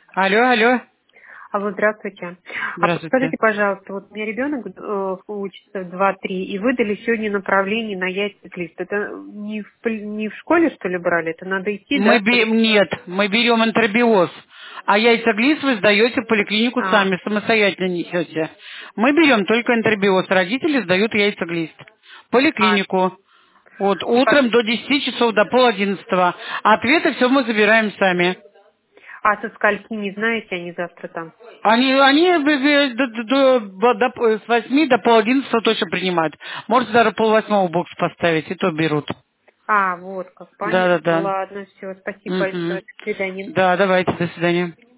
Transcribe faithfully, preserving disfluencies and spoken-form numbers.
Алло, алло. Алло, здравствуйте. А Здравствуйте. подскажите, пожалуйста, вот у меня ребенок э, учится в два-три, и выдали сегодня направление на яйцеклист. Это не в, пол- не в школе, что ли, брали? Это надо идти, Мы да? бе- чтобы- Нет, мы берем энтеробиоз, а яйцеглиз вы сдаете в поликлинику А, сами, самостоятельно несете. Мы берем только энтеробиоз, родители сдают яйцеглист. В а, поликлинику. Вот, а, утром до десяти часов, до пол одиннадцатого. А ответы все мы забираем сами. а со скольки, не знаете, они завтра там? Они, они б- б- до- до- до- до- с восьми до пол одиннадцатого точно принимают. Можете даже пол восьмого бокс поставить, и то берут. А, вот как, понятно. Да-да-да. Ладно, все, спасибо большое. Мгм. До свидания. Да, давайте, до свидания.